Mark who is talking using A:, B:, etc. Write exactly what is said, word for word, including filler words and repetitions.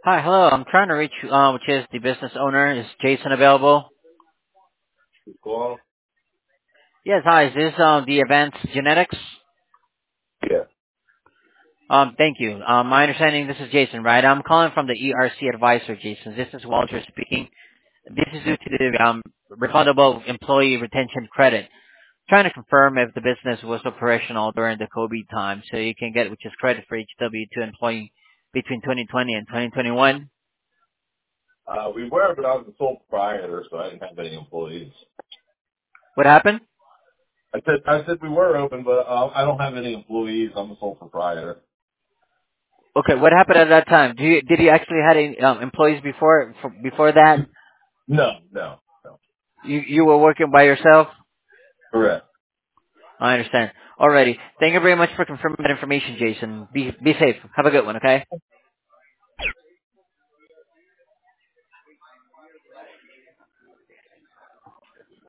A: Hi, hello. I'm trying to reach, uh, which is the business owner. Is Jason available?
B: Cool.
A: Yes, hi. Is this um, the Advanced Genetics?
B: Yeah.
A: Um, thank you. Um, my understanding, this is Jason, right? I'm calling from the E R C Advisor, Jason. This is Walter speaking. This is due to the um, refundable employee retention credit. Trying to confirm if the business was operational during the COVID time, so you can get, which is credit for each W two employee between twenty twenty and twenty twenty-one.
B: Uh, we were, but I was the sole proprietor, so I didn't have any employees.
A: What happened?
B: I said I said we were open, but uh, I don't have any employees. I'm the sole proprietor.
A: Okay, what happened at that time? Did you, did you actually had any um, employees before for, before that?
B: No, no, no.
A: You you were working by yourself?
B: Correct.
A: I understand. Alrighty. Thank you very much for confirming that information, Jason. Be be safe. Have a good one, okay?